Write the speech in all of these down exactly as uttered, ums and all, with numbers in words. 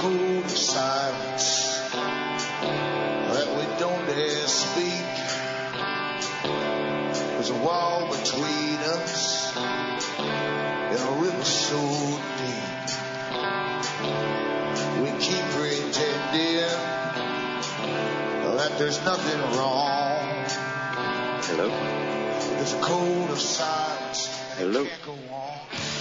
code of silence that we don't dare speak. There's a wall between us and a river so deep. We keep pretending that there's nothing wrong. Hello? There's a code of silence. Hello? Can't go on.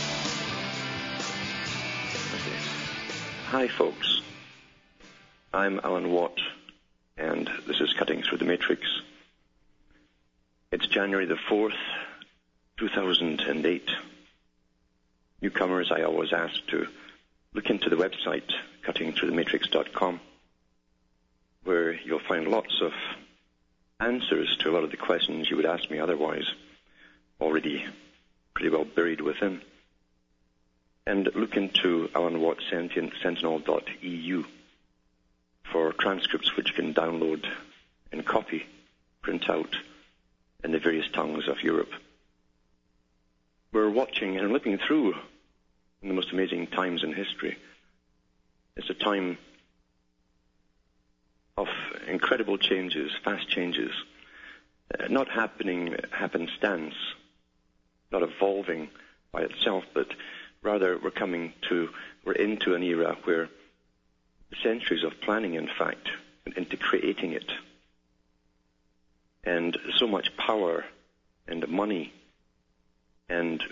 Okay. Hi, folks. I'm Alan Watt, and this is Cutting Through the Matrix. It's January the fourth, two thousand eight. Newcomers, I always ask to look into the website, cutting through the matrix dot com, where you'll find lots of answers to a lot of the questions you would ask me otherwise, already pretty well buried within. And look into Alan Watt Sentinel dot E U for transcripts which you can download and copy, print out in the various tongues of Europe. We're watching and living through the most amazing times in history. It's a time of incredible changes, fast changes, uh, not happening happenstance, not evolving by itself, but rather we're coming to, we're into an era where centuries of planning, in fact, went into creating it. And so much power and money and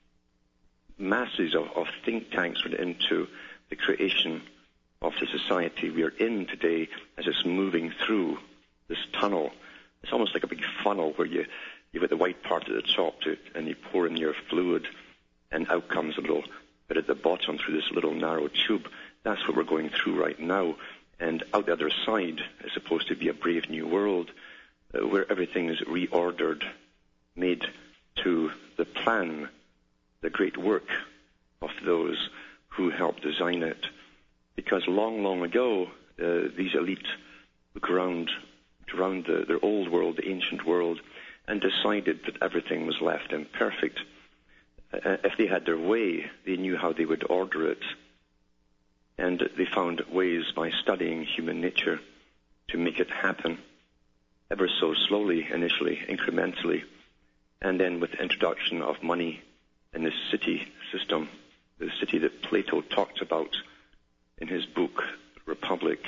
masses of, of think tanks went into the creation of the society we are in today as it's moving through this tunnel. It's almost like a big funnel where you, you've got the white part at the top to, and you pour in your fluid, and out comes a little bit at the bottom through this little narrow tube. That's what we're going through right now. And out the other side is supposed to be a brave new world uh, where everything is reordered, made to the plan, the great work of those who helped design it. Because long, long ago, uh, these elites looked around, around the, their old world, the ancient world, and decided that everything was left imperfect. Uh, if they had their way, they knew how they would order it. And they found ways by studying human nature to make it happen, ever so slowly, initially, incrementally, and then with the introduction of money in this city system, the city that Plato talked about in his book, Republic.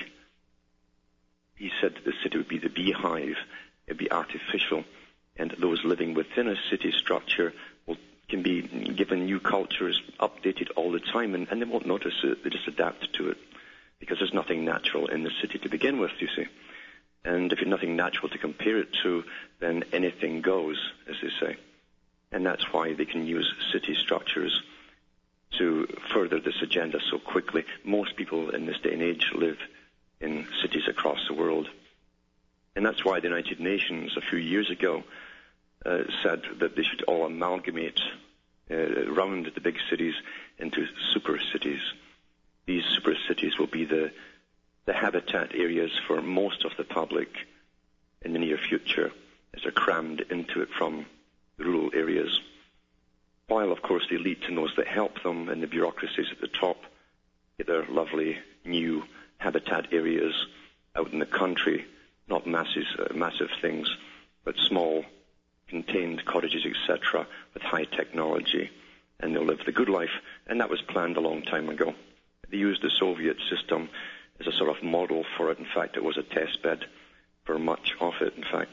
He said that the city would be the beehive, it would be artificial, and those living within a city structure will, can be given new cultures, updated all the time, and, and they won't notice it, they just adapt to it, because there's nothing natural in the city to begin with, you see. And if you've nothing natural to compare it to, then anything goes, as they say. And that's why they can use city structures to further this agenda so quickly. Most people in this day and age live in cities across the world. And that's why the United Nations a few years ago uh, said that they should all amalgamate uh, around the big cities into super cities. These super cities will be the, the habitat areas for most of the public in the near future as they're crammed into it from the rural areas. While, of course, the elite and those that help them and the bureaucracies at the top get their lovely new habitat areas out in the country, not masses, uh, massive things, but small, contained cottages, et cetera, with high technology, and they'll live the good life. And that was planned a long time ago. They used the Soviet system as a sort of model for it. In fact, it was a test bed for much of it, in fact.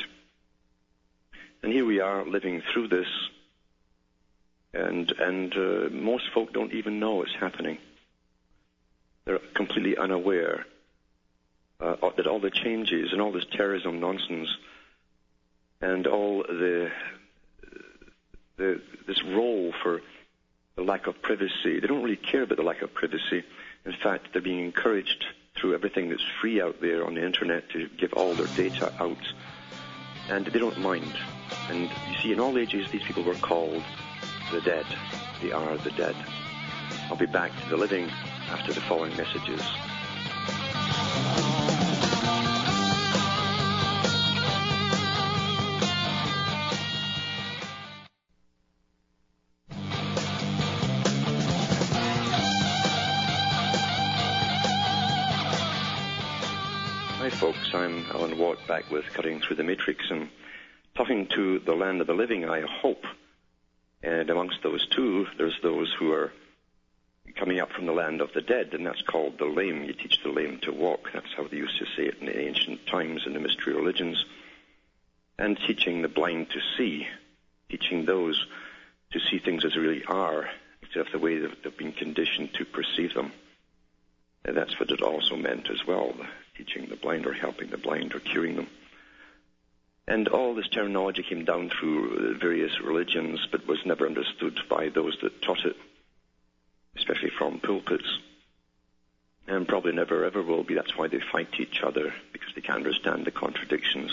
And here we are living through this, and and uh, most folk don't even know it's happening. They're completely unaware uh, that all the changes and all this terrorism nonsense and all the, the this role for the lack of privacy, they don't really care about the lack of privacy. In fact, they're being encouraged through everything that's free out there on the internet to give all their data out, and they don't mind. And you see, in all ages, these people were called the dead. They are the dead. I'll be back to the living after the following messages. folks. I'm Alan Watt, back with Cutting Through the Matrix, and talking to the land of the living, I hope. And amongst those two, there's those who are coming up from the land of the dead, and that's called the lame. You teach the lame to walk. That's how they used to say it in the ancient times in the mystery religions. And teaching the blind to see, teaching those to see things as they really are, instead of the way that they've been conditioned to perceive them. And that's what it also meant as well, teaching the blind or helping the blind or curing them. And all this terminology came down through various religions, but was never understood by those that taught it, especially from pulpits. And probably never ever will be. That's why they fight each other, because they can't understand the contradictions.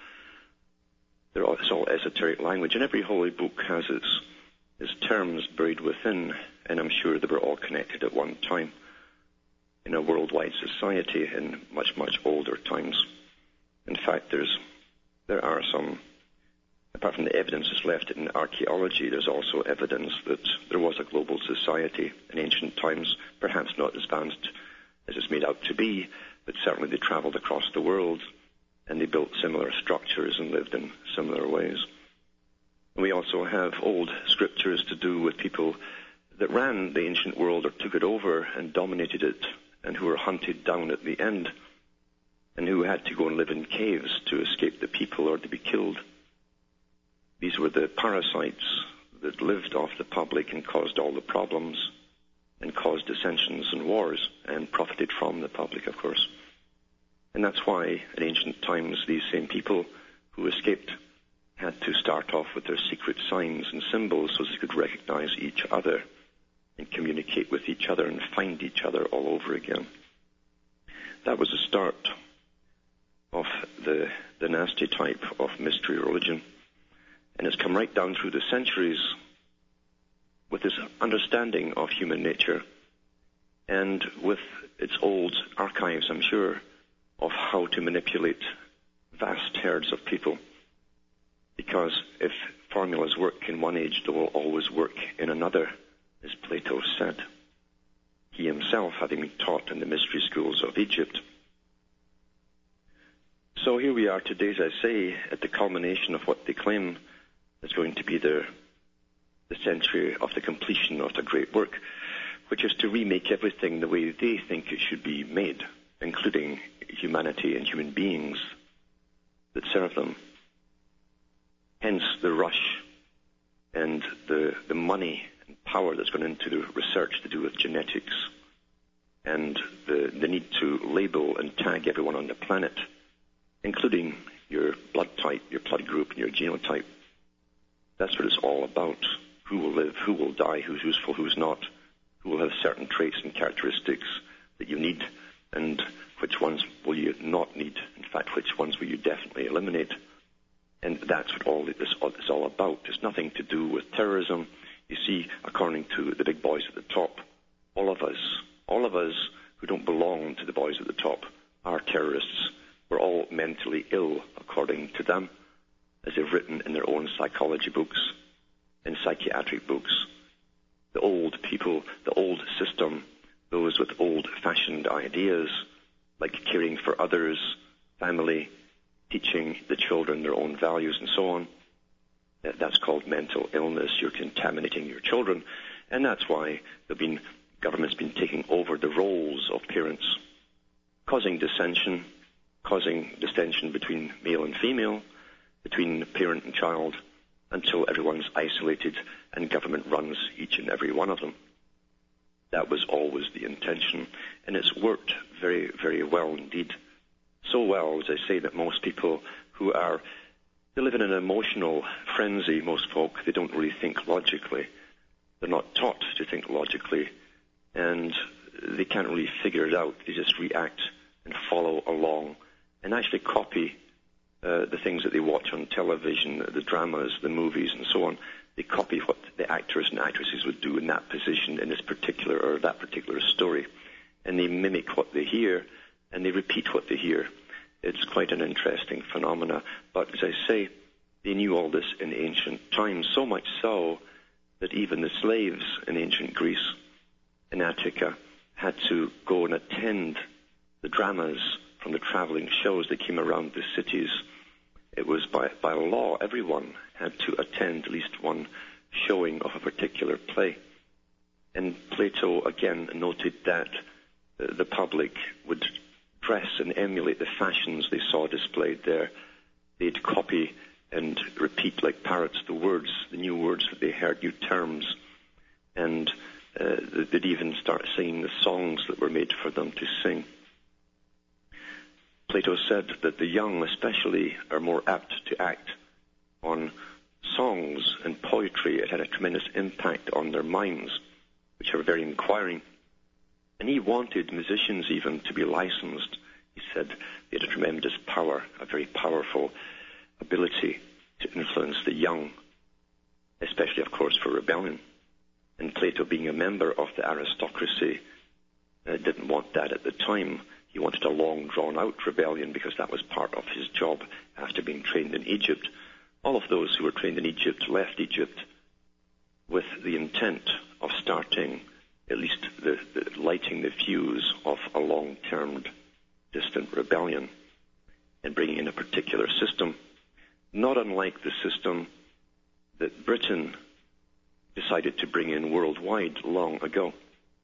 They're all, it's all esoteric language, and every holy book has its, its terms buried within, and I'm sure they were all connected at one time in a worldwide society in much, much older times. In fact, there's there are some, apart from the evidence that's left in archaeology, there's also evidence that there was a global society in ancient times, perhaps not as advanced as it's made out to be, but certainly they traveled across the world and they built similar structures and lived in similar ways. And we also have old scriptures to do with people that ran the ancient world or took it over and dominated it, and who were hunted down at the end, and who had to go and live in caves to escape the people or to be killed. These were the parasites that lived off the public and caused all the problems and caused dissensions and wars and profited from the public, of course. And that's why in ancient times these same people who escaped had to start off with their secret signs and symbols so they could recognize each other and communicate with each other and find each other all over again. That was the start of the, the nasty type of mystery religion. And it's come right down through the centuries with this understanding of human nature and with its old archives, I'm sure, of how to manipulate vast herds of people. Because if formulas work in one age, they will always work in another, as Plato said, he himself having been taught in the mystery schools of Egypt. So here we are today, as I say, at the culmination of what they claim is going to be the, the century of the completion of the great work, which is to remake everything the way they think it should be made, including humanity and human beings that serve them. Hence the rush and the, the money and power that's gone into the research to do with genetics, and the, the need to label and tag everyone on the planet, including your blood type, your blood group, and your genotype. That's what it's all about. Who will live, who will die, who's useful, who's not, who will have certain traits and characteristics that you need, and which ones will you not need. In fact, which ones will you definitely eliminate. And that's what all this is all about. It's nothing to do with terrorism. You see, according to the big boys at the top, all of us, all of us who don't belong to the boys at the top are terrorists. We're all mentally ill, according to them, as they've written in their own psychology books and psychiatric books. The old people, the old system, those with old-fashioned ideas, like caring for others, family, teaching the children their own values and so on. That's called mental illness. You're contaminating your children. And that's why the been, government's been taking over the roles of parents, causing dissension, causing dissension between male and female, between parent and child, until everyone's isolated and government runs each and every one of them. That was always the intention. And it's worked very, very well indeed. So well, as I say, that most people who are, they live in an emotional frenzy, most folk, they don't really think logically. They're not taught to think logically, and they can't really figure it out. They just react and follow along and actually copy uh, the things that they watch on television, the dramas, the movies, and so on. They copy what the actors and actresses would do in that position in this particular or that particular story, and they mimic what they hear, and they repeat what they hear. It's quite an interesting phenomena. But as I say, they knew all this in ancient times, so much so that even the slaves in ancient Greece, in Attica, had to go and attend the dramas from the traveling shows that came around the cities, it was by, by law, everyone had to attend at least one showing of a particular play. And Plato again noted that uh, the public would dress and emulate the fashions they saw displayed there. They'd copy and repeat like parrots the words, the new words that they heard, new terms, and uh, they'd even start singing the songs that were made for them to sing. Plato said that the young especially are more apt to act on songs and poetry. It had a tremendous impact on their minds, which are very inquiring. And he wanted musicians even to be licensed. He said they had a tremendous power, a very powerful ability to influence the young, especially, of course, for rebellion. And Plato, being a member of the aristocracy, uh, didn't want that at the time. He wanted a long, drawn-out rebellion because that was part of his job after being trained in Egypt. All of those who were trained in Egypt left Egypt with the intent of starting, at least the, the lighting the fuse of a long-term, distant rebellion and bringing in a particular system, not unlike the system that Britain decided to bring in worldwide long ago.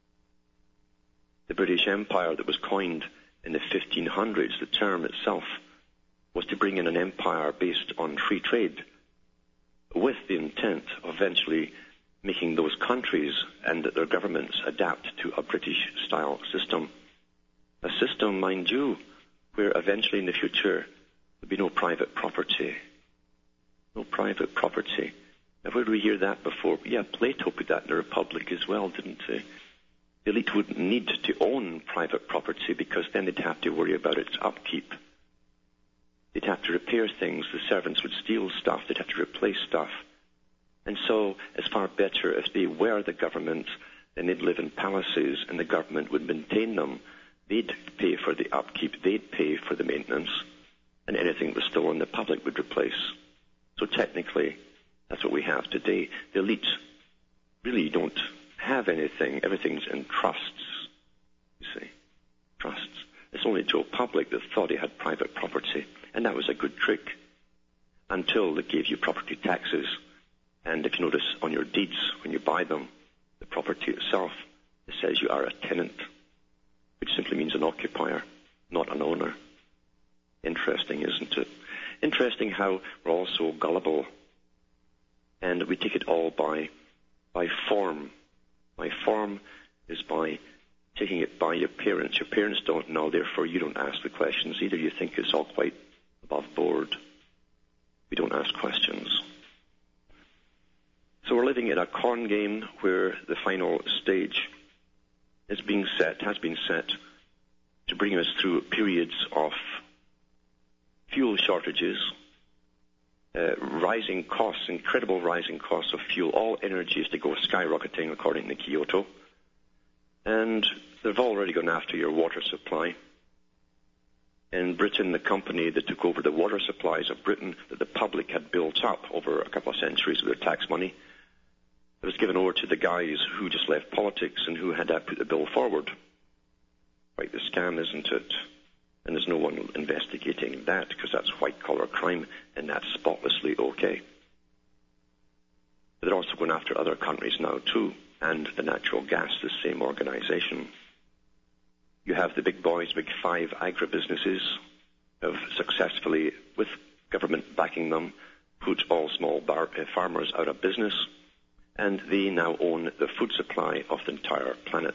The British Empire that was coined in the fifteen hundreds, the term itself, was to bring in an empire based on free trade with the intent of eventually making those countries and their governments adapt to a British-style system. A system, mind you, where eventually in the future there'll be no private property. No private property. Now, where do we hear that before? Yeah, Plato put that in the Republic as well, didn't he? The elite wouldn't need to own private property because then they'd have to worry about its upkeep. They'd have to repair things. The servants would steal stuff. They'd have to replace stuff. And so it's far better if they were the government, then they'd live in palaces and the government would maintain them. They'd pay for the upkeep. They'd pay for the maintenance. And anything that was stolen, the public would replace. So technically, that's what we have today. The elite really don't have anything. Everything's in trusts, you see. Trusts. It's only Joe Public that thought he had private property. And that was a good trick until they gave you property taxes. And if you notice on your deeds, when you buy them, the property itself, it says you are a tenant, which simply means an occupier, not an owner. Interesting, isn't it? Interesting how we're all so gullible. And we take it all by, by form. By form is by taking it by your parents. Your parents don't know, therefore you don't ask the questions either. You think it's all quite above board. We don't ask questions. So we're living in a corn game where the final stage is being set, has been set, to bring us through periods of fuel shortages, uh, rising costs, incredible rising costs of fuel. All energy is to go skyrocketing according to Kyoto. And they've already gone after your water supply. In Britain, the company that took over the water supplies of Britain that the public had built up over a couple of centuries with their tax money, it was given over to the guys who just left politics and who had to put the bill forward. Quite the scam, isn't it? And there's no one investigating that because that's white-collar crime and that's spotlessly okay. But they're also going after other countries now too, and the natural gas, the same organization. You have the big boys, big five agribusinesses have successfully, with government backing them, put all small bar- farmers out of business, and they now own the food supply of the entire planet.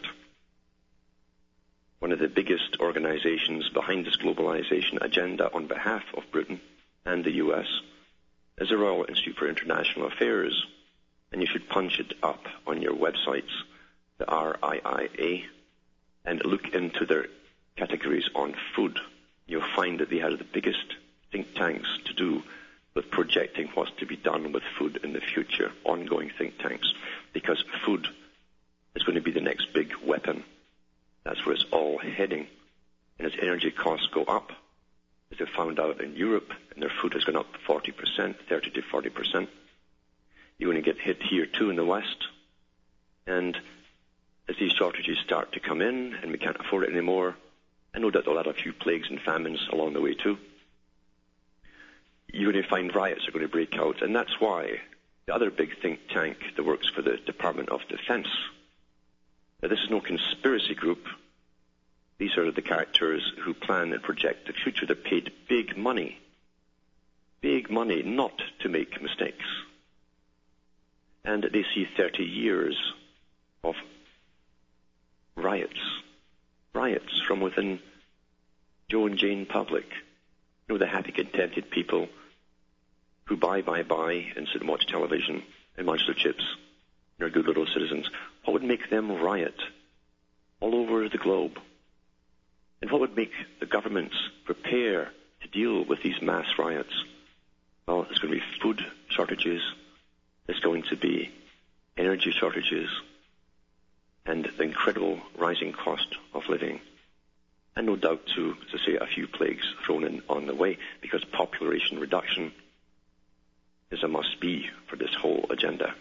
One of the biggest organizations behind this globalization agenda on behalf of Britain and the U S is the Royal Institute for International Affairs, and you should punch it up on your websites, the R I I A, and look into their categories on food. You'll find that they have the biggest think tanks to do with projecting what's to be done with food in the future, ongoing think tanks, because food is going to be the next big weapon. That's where it's all heading. And as energy costs go up, as they found out in Europe, and their food has gone up forty percent, thirty to forty percent, you're going to get hit here too in the West. And as these shortages start to come in and we can't afford it anymore, And no doubt there'll add a few plagues and famines along the way too. You're going to find riots are going to break out, and that's why the other big think tank that works for the Department of Defense, now this is no conspiracy group. These are the characters who plan and project the future. They're paid big money, big money not to make mistakes. And they see thirty years of riots, riots from within Joe and Jane Public. You know, the happy, contented people who buy, buy, buy and sit and watch television and munch their chips. They're good little citizens. What would make them riot all over the globe? And what would make the governments prepare to deal with these mass riots? Well, there's going to be food shortages. There's going to be energy shortages and the incredible rising cost of living. And no doubt, too, as I say, a few plagues thrown in on the way, because population reduction is a must-be for this whole agenda.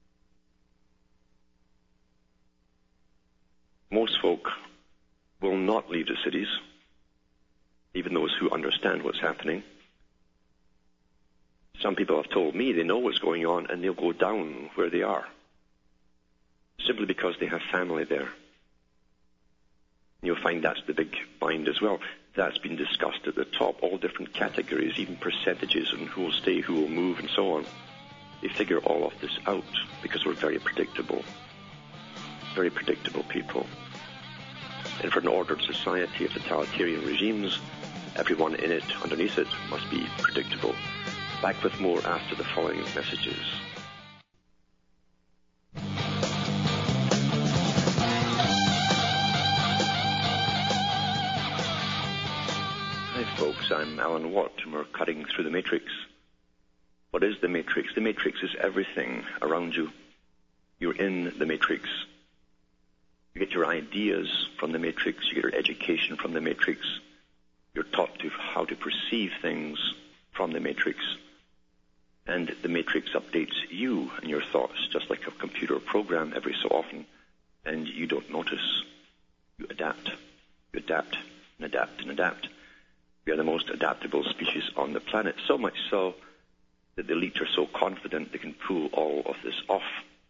Most folk will not leave the cities, even those who understand what's happening. Some people have told me they know what's going on and they'll go down where they are, simply because they have family there. You'll find that's the big bind as well. That's been discussed at the top, all different categories, even percentages, and who will stay, who will move, and so on. They figure all of this out because we're very predictable, very predictable people. And for an ordered society of totalitarian regimes, everyone in it, underneath it, must be predictable. Back with more after the following messages. Hi folks, I'm Alan Watt, and we're cutting through the matrix. What is the matrix? The matrix is everything around you. You're in the matrix. You get your ideas from the matrix. You get your education from the matrix. You're taught to how to perceive things from the matrix. And the matrix updates you and your thoughts, just like a computer program every so often. And you don't notice. You adapt. You adapt and adapt and adapt. We are the most adaptable species on the planet, so much so that the elite are so confident they can pull all of this off.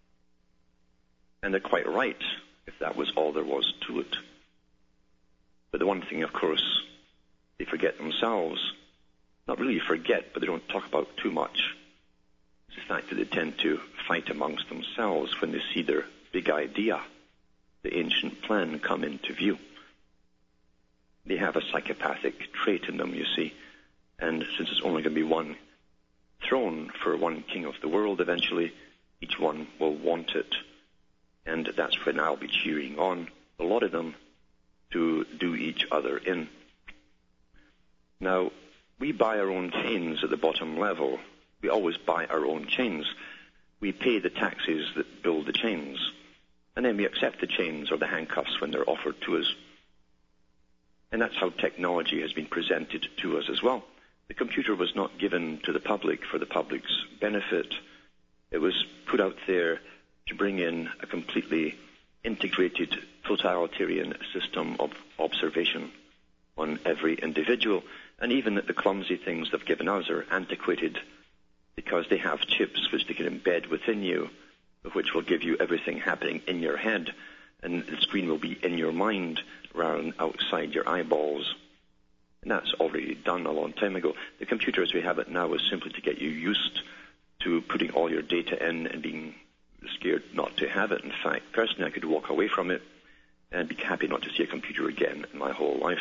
And they're quite right, if that was all there was to it. But the one thing, of course, they forget themselves. Not really forget, but they don't talk about too much. It's the fact that they tend to fight amongst themselves when they see their big idea, the ancient plan, come into view. They have a psychopathic trait in them, you see, and since it's only going to be one throne for one king of the world eventually, each one will want it. And that's when I'll be cheering on a lot of them to do each other in. Now, we buy our own chains at the bottom level. We always buy our own chains. We pay the taxes that build the chains, and then we accept the chains or the handcuffs when they're offered to us. And that's how technology has been presented to us as well. The computer was not given to the public for the public's benefit. It was put out there to bring in a completely integrated totalitarian system of observation on every individual. And even that the clumsy things they've given us are antiquated because they have chips which they can embed within you, which will give you everything happening in your head. And the screen will be in your mind rather than outside your eyeballs. And that's already done a long time ago. The computer as we have it now is simply to get you used to putting all your data in and being scared not to have it. In fact, personally, I could walk away from it and be happy not to see a computer again in my whole life.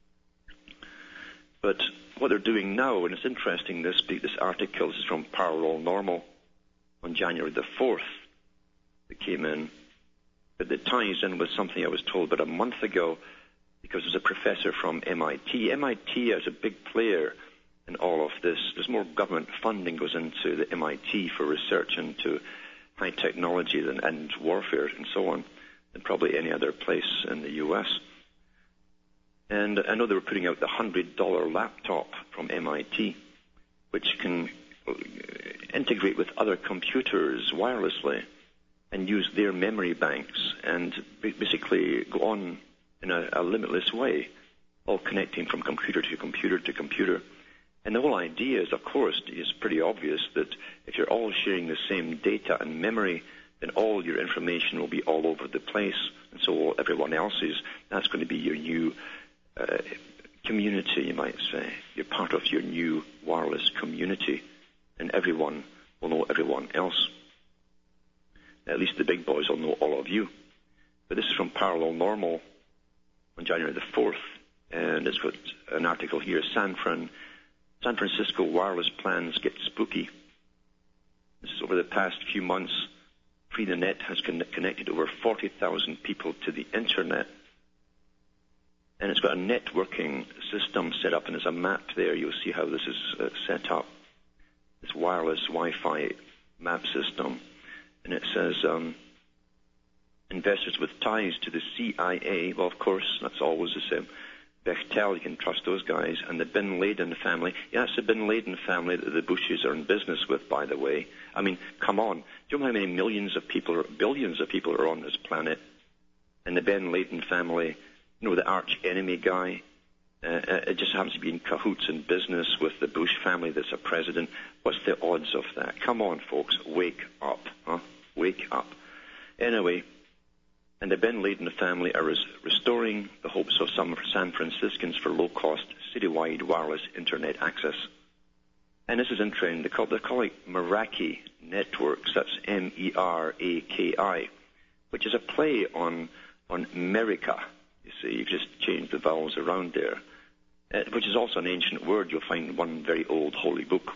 But what they're doing now, and it's interesting, this, this article this is from Parallel Normal on January the fourth that came in, but it ties in with something I was told about a month ago because there's a professor from M I T. M I T is a big player in all of this. There's more government funding goes into the M I T for research into high technology and, and warfare and so on than probably any other place in the U S. And I know they were putting out the one hundred dollar laptop from M I T, which can integrate with other computers wirelessly and use their memory banks and basically go on in a, a limitless way all connecting from computer to computer to computer. And the whole idea is, of course, is pretty obvious that if you're all sharing the same data and memory, then all your information will be all over the place, and so will everyone else's. That's going to be your new uh, community, you might say. You're part of your new wireless community, and everyone will know everyone else. At least the big boys will know all of you. But this is from Parallel Normal on January the fourth, and it's got an article here, San Fran, San Francisco wireless plans get spooky. This is over the past few months. Free the Net has con- connected over forty thousand people to the Internet. And it's got a networking system set up, and there's a map there. You'll see how this is uh, set up, this wireless Wi-Fi map system. And it says, um, investors with ties to the C I A, well, of course, that's always the same. Bechtel, you can trust those guys. And the Bin Laden family. Yeah, it's the Bin Laden family that the Bushes are in business with, by the way. I mean, come on. Do you know how many millions of people, or billions of people are on this planet? And the Bin Laden family, you know, the arch enemy guy, uh, it just happens to be in cahoots in business with the Bush family that's a president. What's the odds of that? Come on, folks, wake up, huh? Wake up. Anyway, and the Bin Laden family are res- restoring the hopes of some San Franciscans for low-cost, citywide wireless Internet access. And this is interesting. They call, they call it Meraki Networks. That's M E R A K I, which is a play on on America. You see, you've just changed the vowels around there, uh, which is also an ancient word. You'll find in one very old holy book.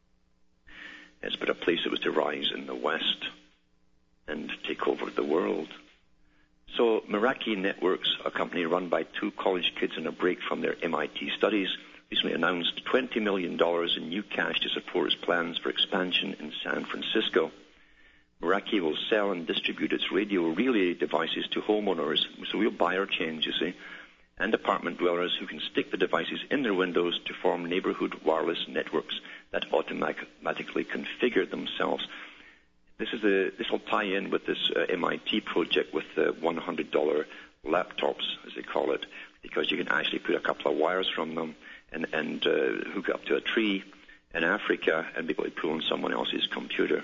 It's but a place that was to rise in the West and take over the world. So Meraki Networks, a company run by two college kids on a break from their M I T studies, recently announced twenty million dollars in new cash to support its plans for expansion in San Francisco. Meraki will sell and distribute its radio relay devices to homeowners, so real buyer chains, you see, and apartment dwellers who can stick the devices in their windows to form neighborhood wireless networks that automatically configure themselves. This is a, this will tie in with this uh, M I T project with the one hundred dollars laptops, as they call it, because you can actually put a couple of wires from them and, and uh, hook up to a tree in Africa and be able to pull on someone else's computer.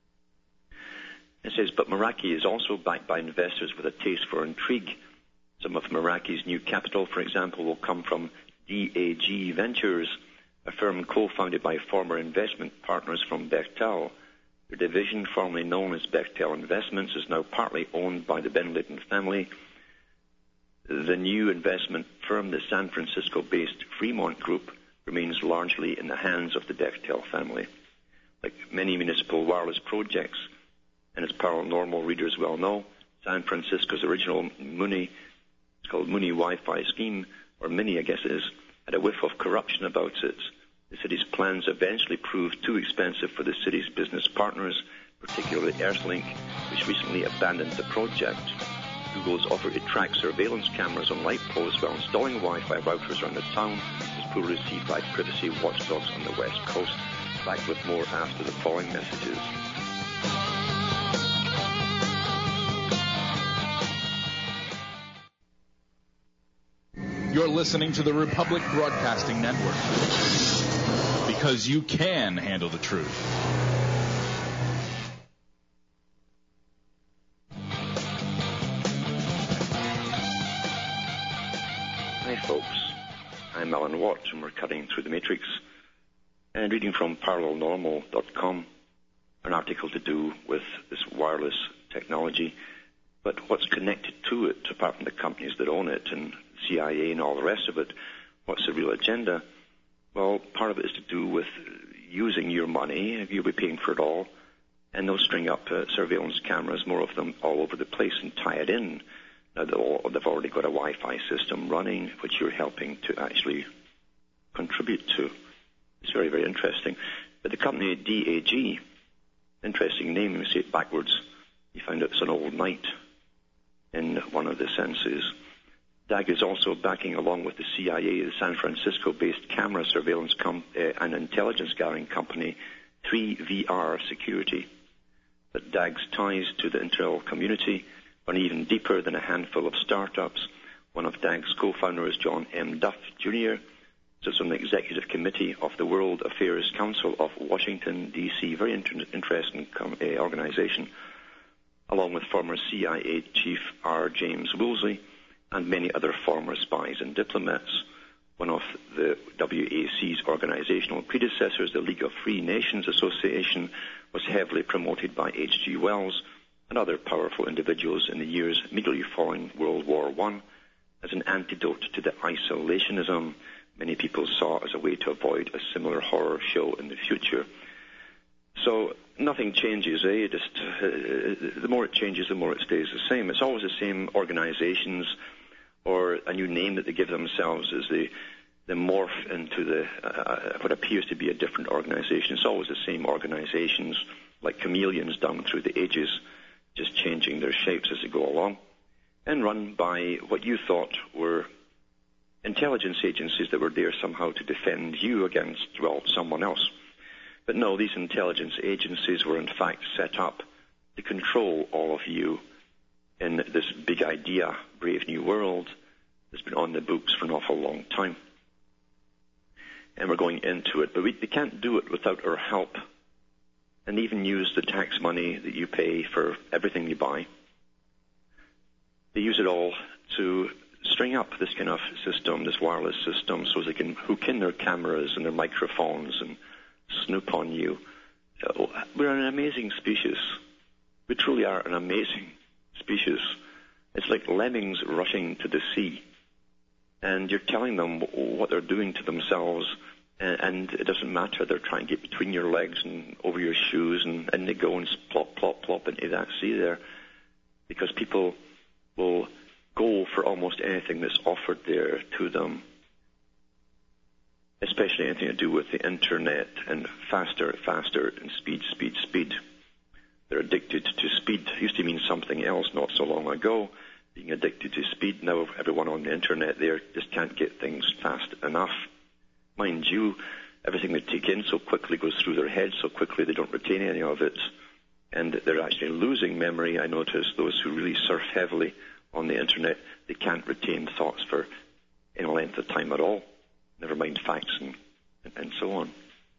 It says, but Meraki is also backed by investors with a taste for intrigue. Some of Meraki's new capital, for example, will come from D A G Ventures, a firm co-founded by former investment partners from Bechtel. The division, formerly known as Bechtel Investments, is now partly owned by the Bin Laden family. The new investment firm, the San Francisco-based Fremont Group, remains largely in the hands of the Bechtel family. Like many municipal wireless projects, and as Paranormal readers well know, San Francisco's original Muni, it's called Muni Wi-Fi scheme, or Mini, I guess it is, had a whiff of corruption about it. The city's plans eventually proved too expensive for the city's business partners, particularly Earthlink, which recently abandoned the project. Google's offer to track surveillance cameras on light posts while installing Wi-Fi routers around the town was poorly received by privacy watchdogs on the West Coast. Back with more after the following messages. You're listening to the Republic Broadcasting Network, because you can handle the truth. Hi folks, I'm Alan Watt and we're cutting through the matrix and reading from parallel normal dot com, an article to do with this wireless technology, but what's connected to it apart from the companies that own it and C I A and all the rest of it. What's the real agenda? Well, part of it is to do with using your money. You'll be paying for it all, and they'll string up uh, surveillance cameras, more of them all over the place, and tie it in. Now, they'll, they've already got a Wi-Fi system running, which you're helping to actually contribute to. It's very, very interesting. But the company D A G, interesting name, you say it backwards, you find out it's an old knight in one of the senses. D A G is also backing, along with the C I A, the San Francisco-based camera surveillance com- uh, and intelligence gathering company, three V R Security. But D A G's ties to the Intel community run even deeper than a handful of startups. One of D A G's co-founders, John M. Duff, Junior, sits on the executive committee of the World Affairs Council of Washington, D C, very inter- interesting com- uh, organization, along with former C I A Chief R. James Woolsey and many other former spies and diplomats. One of the W A C's organizational predecessors, the League of Free Nations Association, was heavily promoted by H G Wells and other powerful individuals in the years immediately following World War One as an antidote to the isolationism many people saw as a way to avoid a similar horror show in the future. So nothing changes, eh? Just uh, the more it changes, the more it stays the same. It's always the same organizations or a new name that they give themselves as they, they morph into the uh, what appears to be a different organization. It's always the same organizations, like chameleons down through the ages, just changing their shapes as they go along, and run by what you thought were intelligence agencies that were there somehow to defend you against, well, someone else. But no, these intelligence agencies were in fact set up to control all of you in this big idea, Brave New World, that's been on the books for an awful long time. And we're going into it, but we, we can't do it without our help, and even use the tax money that you pay for everything you buy. They use it all to string up this kind of system, this wireless system, so they can hook in their cameras and their microphones and snoop on you. We're an amazing species. We truly are an amazing species. It's like lemmings rushing to the sea, and you're telling them what they're doing to themselves, and it doesn't matter. They're trying to get between your legs and over your shoes, and, and they go and plop, plop, plop into that sea there, because people will go for almost anything that's offered there to them, especially anything to do with the internet and faster, faster, and speed, speed, speed. They're addicted to speed. It used to mean something else not so long ago, being addicted to speed. Now everyone on the internet there just can't get things fast enough. Mind you, everything they take in so quickly goes through their heads so quickly they don't retain any of it, and they're actually losing memory. I notice those who really surf heavily on the internet, they can't retain thoughts for any length of time at all, never mind facts and, and so on,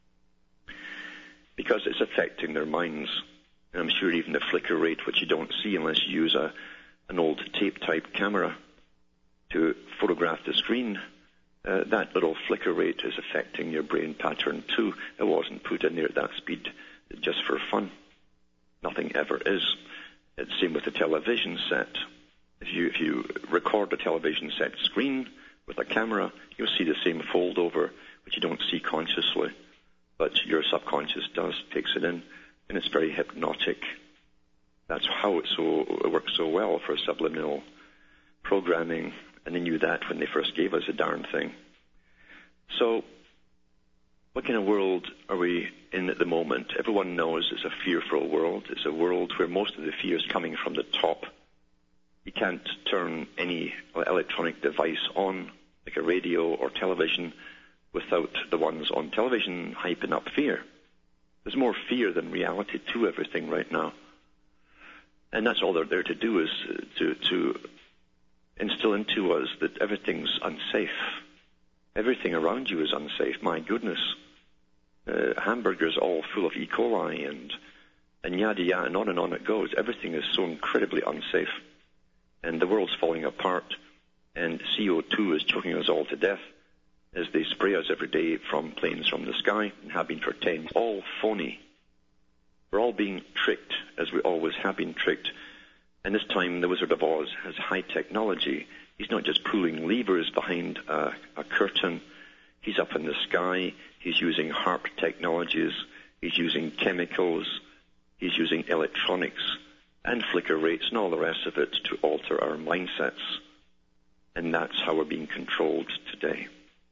because it's affecting their minds. And I'm sure even the flicker rate, which you don't see unless you use a, an old tape-type camera to photograph the screen, uh, that little flicker rate is affecting your brain pattern too. It wasn't put in there at that speed just for fun. Nothing ever is. It's the same with the television set. If you, if you record a television set screen with a camera, you'll see the same fold over, which you don't see consciously, but your subconscious does, takes it in, and it's very hypnotic. That's how it, so, it works so well for subliminal programming, and they knew that when they first gave us the darn thing. So, what kind of world are we in at the moment? Everyone knows it's a fearful world. It's a world where most of the fear is coming from the top. You can't turn any electronic device on, like a radio or television, without the ones on television hyping up fear. There's more fear than reality to everything right now. And that's all they're there to do, is to, to instill into us that everything's unsafe. Everything around you is unsafe. My goodness. Uh, hamburgers all full of E. coli and, and yada yada, and on and on it goes. Everything is so incredibly unsafe. And the world's falling apart, and C O two is choking us all to death as they spray us every day from planes from the sky, and have been for ten. All phony. We're all being tricked, as we always have been tricked. And this time, the Wizard of Oz has high technology. He's not just pulling levers behind a, a curtain. He's up in the sky. He's using HAARP technologies. He's using chemicals. He's using electronics and flicker rates and all the rest of it to alter our mindsets. And that's how we're being controlled today.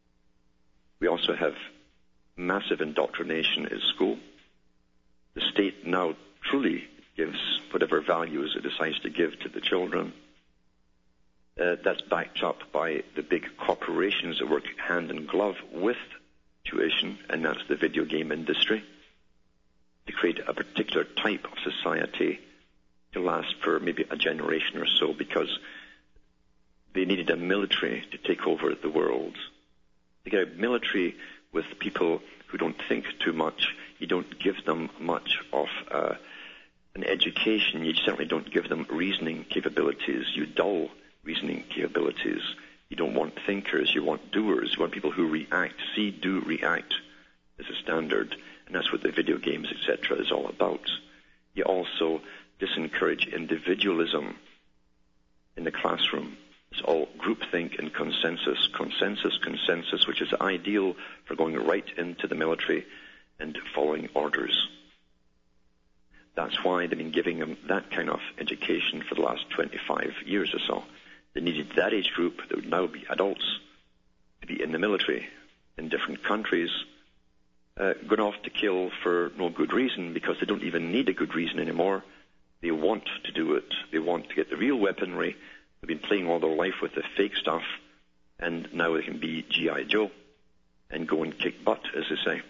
We also have massive indoctrination at school. The state now truly gives whatever values it decides to give to the children. Uh, that's backed up by the big corporations that work hand in glove with tuition, and that's the video game industry, to create a particular type of society to last for maybe a generation or so, because they needed a military to take over the world. They get a military with people who don't think too much. You don't give them much of uh, an education. You certainly don't give them reasoning capabilities. You dull reasoning capabilities. You don't want thinkers. You want doers. You want people who react. See, do, react is a standard. And that's what the video games, et cetera, is all about. You also disencourage individualism in the classroom. It's all groupthink and consensus, consensus, consensus, which is ideal for going right into the military and following orders. That's why they've been giving them that kind of education for the last twenty-five years or so. They needed that age group that would now be adults to be in the military in different countries, uh, going off to kill for no good reason, because they don't even need a good reason anymore. They want to do it. They want to get the real weaponry. They've been playing all their life with the fake stuff, and now they can be G I Joe and go and kick butt, as they say.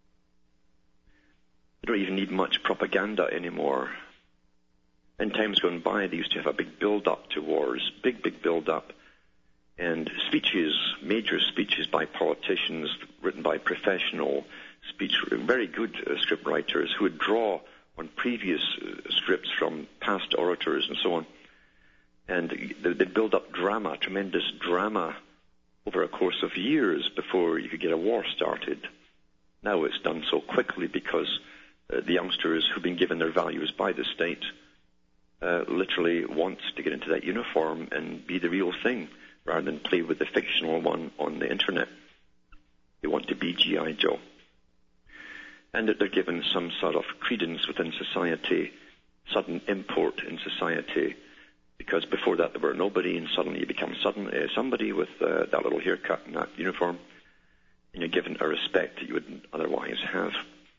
They don't even need much propaganda anymore. In times gone by, they used to have a big build-up to wars, big, big build-up, and speeches, major speeches by politicians written by professional speech, very good uh, script writers who would draw on previous uh, scripts from past orators and so on. And they'd build up drama, tremendous drama, over a course of years before you could get a war started. Now it's done so quickly because uh, the youngsters who've been given their values by the state uh, literally want to get into that uniform and be the real thing rather than play with the fictional one on the internet. They want to be G I Joe. And that they're given some sort of credence within society, sudden import in society, because before that there were nobody, and suddenly you become sudden, uh, somebody with uh, that little haircut and that uniform, and you're given a respect that you wouldn't otherwise have.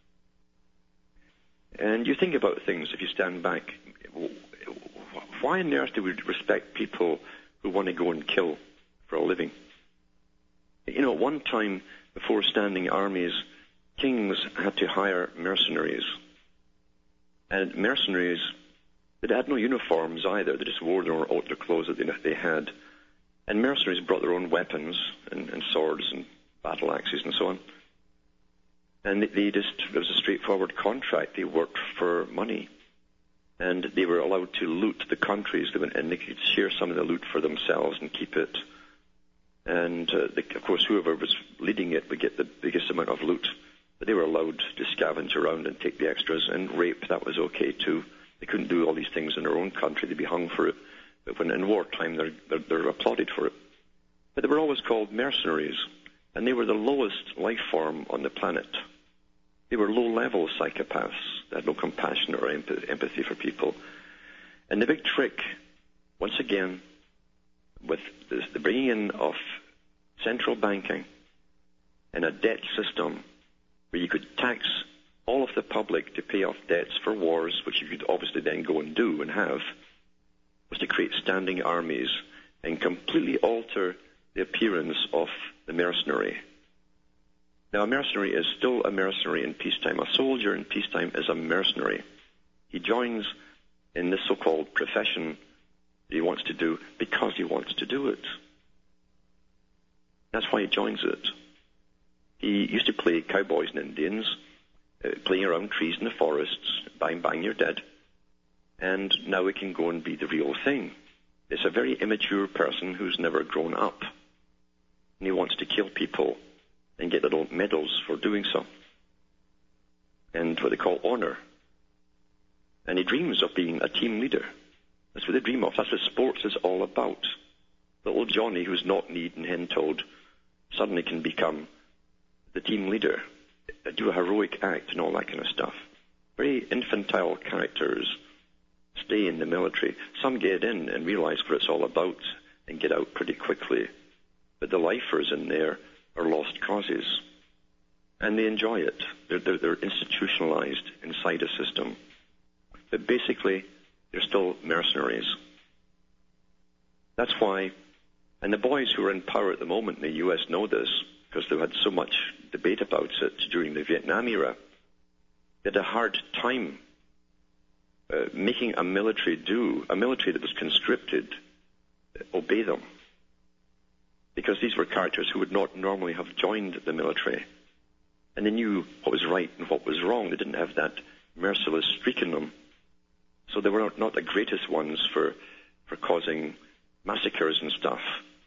And you think about things, if you stand back, why on earth do we respect people who want to go and kill for a living? You know, at one time, before standing armies, kings had to hire mercenaries. And mercenaries, they had no uniforms either. They just wore their, own, their clothes that they, they had. And mercenaries brought their own weapons and, and swords and battle axes and so on. And they, they just, it was a straightforward contract. They worked for money. And they were allowed to loot the countries they went in. They could share some of the loot for themselves and keep it. And, uh, they, of course, whoever was leading it would get the biggest amount of loot. But they were allowed to scavenge around and take the extras. And rape, that was okay too. They couldn't do all these things in their own country. They'd be hung for it. But when in wartime, they're, they're, they're applauded for it. But they were always called mercenaries. And they were the lowest life form on the planet. They were low-level psychopaths. They had no compassion or empathy for people. And the big trick, once again, with this, the bringing in of central banking and a debt system where you could tax all of the public to pay off debts for wars, which you could obviously then go and do and have, was to create standing armies and completely alter the appearance of the mercenary. Now, a mercenary is still a mercenary in peacetime. A soldier in peacetime is a mercenary. He joins in this so-called profession that he wants to do because he wants to do it. That's why he joins it. He used to play cowboys and Indians, uh, playing around trees in the forests, bang, bang, you're dead. And now he can go and be the real thing. It's a very immature person who's never grown up. And he wants to kill people and get little medals for doing so, and what they call honor. And he dreams of being a team leader. That's what they dream of. That's what sports is all about. Little Johnny, who's knock-kneed and hen-toed, suddenly can become the team leader, do a heroic act and all that kind of stuff. Very infantile characters stay in the military. Some get in and realize what it's all about and get out pretty quickly. But the lifers in there are lost causes, and they enjoy it. They're, they're, they're institutionalized inside a system. But basically, they're still mercenaries. That's why, and the boys who are in power at the moment in the U S know this, because they've had so much debate about it during the Vietnam era. They had a hard time uh, making a military do, a military that was conscripted, uh, obey them. because these were characters who would not normally have joined the military. And they knew what was right and what was wrong. They didn't have that merciless streak in them. So they were not the greatest ones for, for causing massacres and stuff.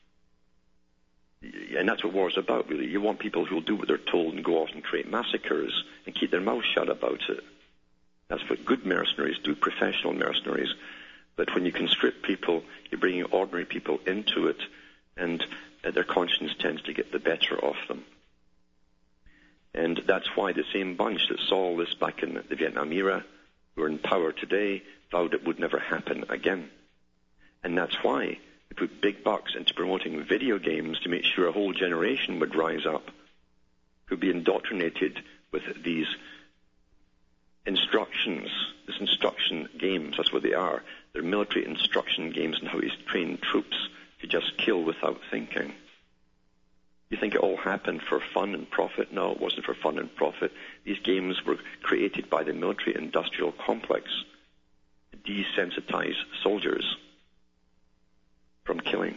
And that's what war is about, really. You want people who will do what they're told and go off and create massacres and keep their mouth shut about it. That's what good mercenaries do, professional mercenaries. But when you conscript people, you're bringing ordinary people into it, and uh, their conscience tends to get the better of them. And that's why the same bunch that saw all this back in the Vietnam era, who are in power today, vowed it would never happen again. And that's why they put big bucks into promoting video games to make sure a whole generation would rise up who'd be indoctrinated with these instructions, this instruction games. That's what they are. They're military instruction games on how to train troops to just kill without thinking. You think it all happened for fun and profit? No, it wasn't for fun and profit. These games were created by the military-industrial complex to desensitize soldiers from killing.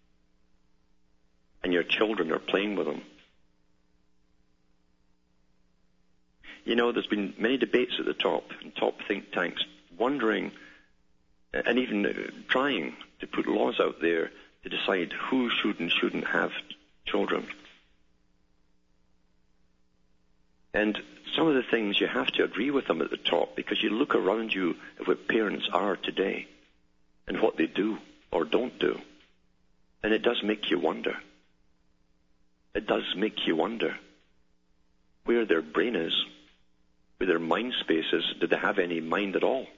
And your children are playing with them. You know, there's been many debates at the top, and top think tanks, wondering and even uh, trying to put laws out there to decide who should and shouldn't have children. And some of the things you have to agree with them at the top, because you look around you at what parents are today and what they do or don't do. And it does make you wonder. It does make you wonder where their brain is, where their mind space is. Do they have any mind at all?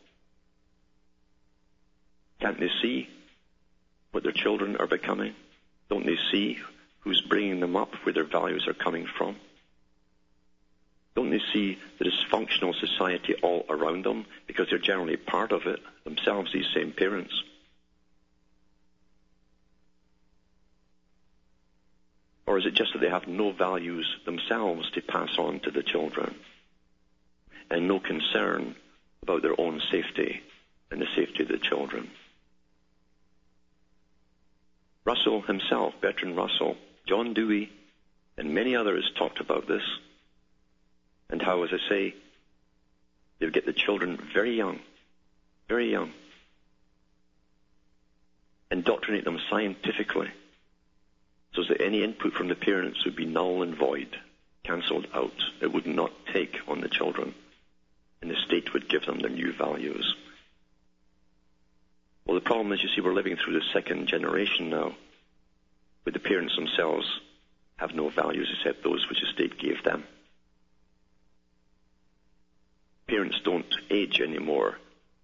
Can't they see what their children are becoming? Don't they see who's bringing them up, where their values are coming from? Don't they see the dysfunctional society all around them, because they're generally part of it themselves, these same parents? Or is it just that they have no values themselves to pass on to the children, and no concern about their own safety and the safety of the children? Russell himself, Bertrand Russell, John Dewey, and many others talked about this, and how, as I say, they would get the children very young, very young, indoctrinate them scientifically, so that any input from the parents would be null and void, cancelled out. It would not take on the children, and the state would give them their new values. Well, the problem is, you see, we're living through the second generation now, where the parents themselves have no values except those which the state gave them. Parents don't age anymore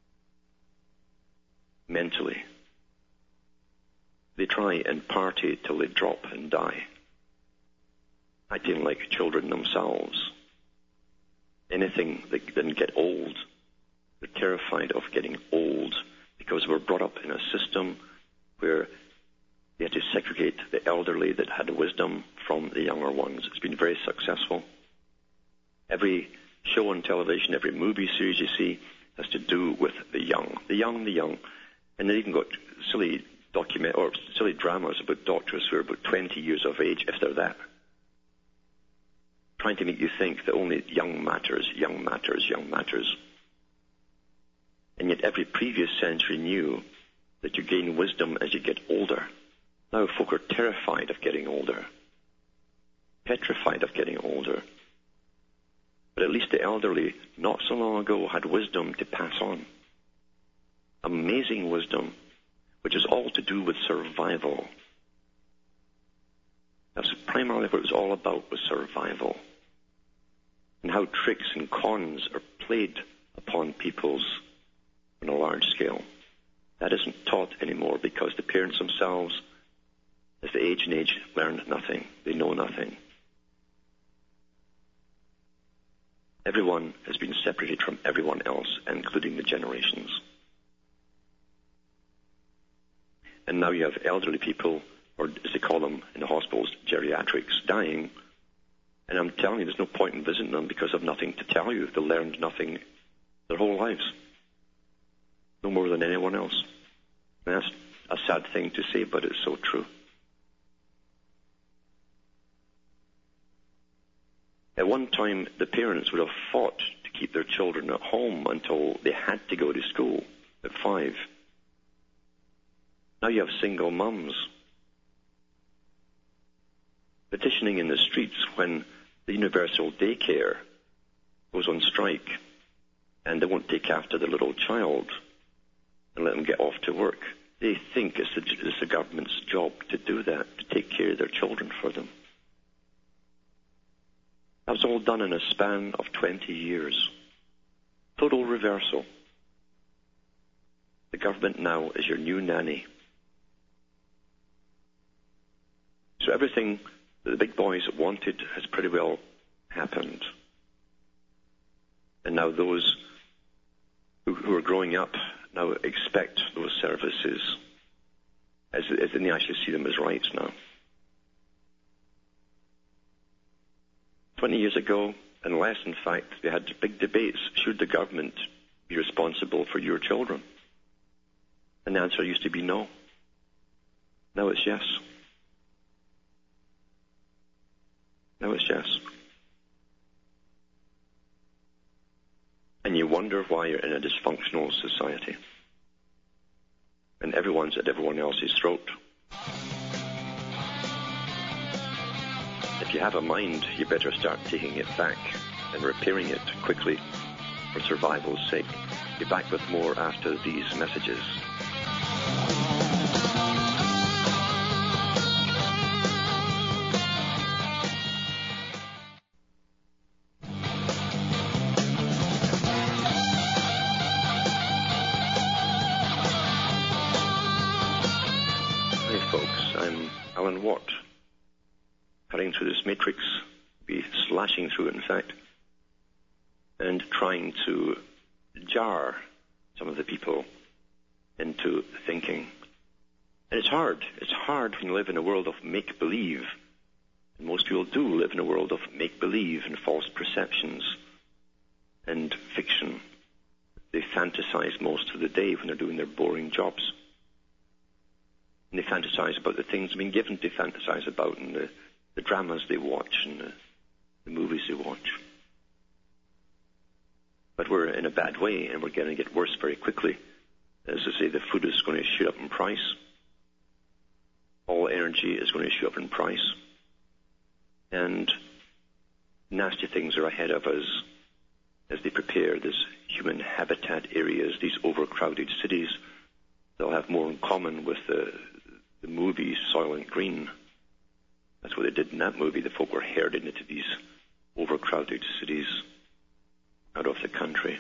mentally. They try and party till they drop and die, acting like children themselves. Anything that didn't get old, they're terrified of getting old, because we're brought up in a system where they had to segregate the elderly that had wisdom from the younger ones. It's been very successful. Every show on television, every movie series you see has to do with the young, the young, the young. And they even got silly document or silly dramas about doctors who are about twenty years of age, if they're that, trying to make you think that only young matters, young matters, young matters. And yet every previous century knew that you gain wisdom as you get older. Now folk are terrified of getting older, petrified of getting older. But at least the elderly, not so long ago, had wisdom to pass on. Amazing wisdom, which is all to do with survival. That's primarily what it was all about, was survival. And how tricks and cons are played upon peoples on a large scale. That isn't taught anymore, because the parents themselves, as they age and age, learn nothing. They know nothing. Everyone has been separated from everyone else, including the generations. And now you have elderly people, or as they call them in the hospitals, geriatrics, dying. And I'm telling you, there's no point in visiting them, because they've nothing to tell you. They learned nothing their whole lives. No more than anyone else. And that's a sad thing to say, but it's so true. At one time, the parents would have fought to keep their children at home until they had to go to school at five. Now you have single mums petitioning in the streets when the universal daycare goes on strike and they won't take after the little child and let them get off to work. They think it's the, it's the government's job to do that, to take care of their children for them. That was all done in a span of twenty years. Total reversal. The government now is your new nanny. So everything that the big boys wanted has pretty well happened. And now those who, who are growing up now expect those services, as, as they actually see them as rights now. Twenty years ago, and less in fact, we had big debates. Should the government be responsible for your children? And the answer used to be no. Now it's yes. Now it's yes. And you wonder why you're in a dysfunctional society. And everyone's at everyone else's throat. If you have a mind, you better start taking it back and repairing it quickly for survival's sake. Be back with more after these messages. Hi folks, I'm Alan Watt. Cutting through this matrix, be slashing through it in fact, and trying to jar some of the people into thinking. And it's hard. It's hard when you live in a world of make-believe. And most people do live in a world of make-believe and false perceptions and fiction. They fantasize most of the day when they're doing their boring jobs. And they fantasize about the things they've been given to fantasize about and the the dramas they watch and the, the movies they watch. But we're in a bad way, and we're going to get worse very quickly. As I say, the food is going to shoot up in price. All energy is going to shoot up in price. And nasty things are ahead of us as they prepare these human habitat areas, these overcrowded cities. They'll have more in common with the, the movie Soylent Green. That's what they did in that movie. The folk were herded into these overcrowded cities out of the country.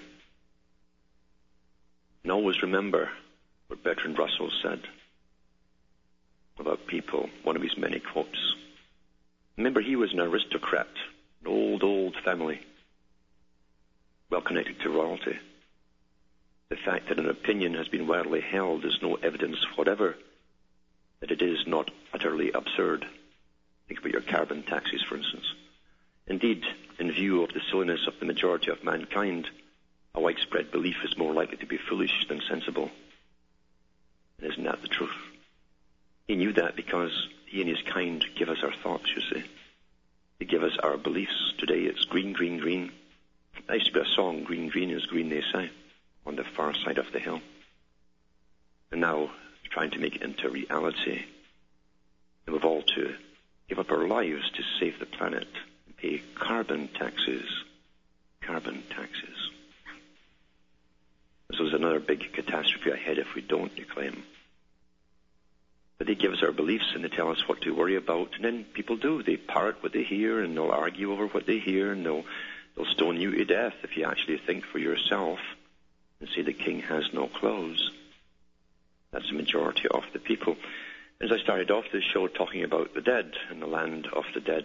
And always remember what Bertrand Russell said about people, one of his many quotes. Remember, he was an aristocrat, an old, old family, well connected to royalty. The fact that an opinion has been widely held is no evidence whatever that it is not utterly absurd. Think about your carbon taxes, for instance. Indeed, in view of the silliness of the majority of mankind, a widespread belief is more likely to be foolish than sensible. And isn't that the truth? He knew that because he and his kind give us our thoughts, you see. They give us our beliefs. Today it's green, green, green. There used to be a song, green, green is green, they say, on the far side of the hill. And now, trying to make it into reality. And we've all to give up our lives to save the planet and pay carbon taxes. Carbon taxes. So there's another big catastrophe ahead if we don't, you claim. But they give us our beliefs and they tell us what to worry about, and then people do. They parrot what they hear and they'll argue over what they hear, and they'll, they'll stone you to death if you actually think for yourself and say the king has no clothes. That's the majority of the people. As I started off this show talking about the dead and the land of the dead,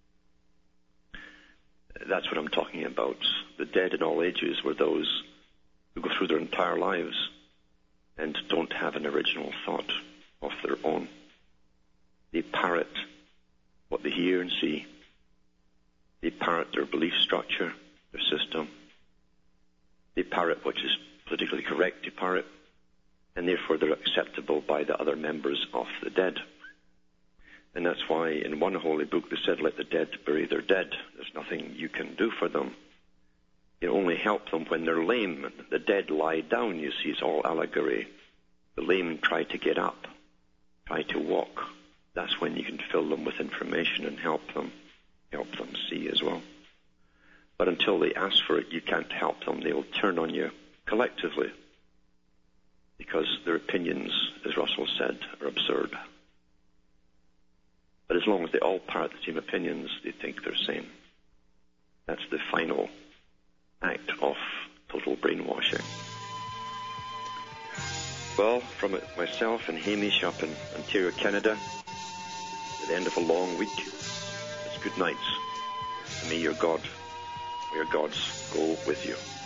that's what I'm talking about. The dead in all ages were those who go through their entire lives and don't have an original thought of their own. They parrot what they hear and see. They parrot their belief structure, their system. They parrot what is politically correct to parrot, and therefore they're acceptable by the other members of the dead. And that's why in one holy book they said, let the dead bury their dead. There's nothing you can do for them. You only help them when they're lame. The dead lie down, you see, it's all allegory. The lame try to get up, try to walk. That's when you can fill them with information and help them, help them see as well. But until they ask for it, you can't help them. They'll turn on you collectively because their opinions, as Russell said, are absurd. But as long as they all part the same opinions, they think they're sane. That's the final act of total brainwashing. Well, from myself and Hamish up in Ontario, Canada, at the end of a long week, it's good night. And may your God, may your gods go with you.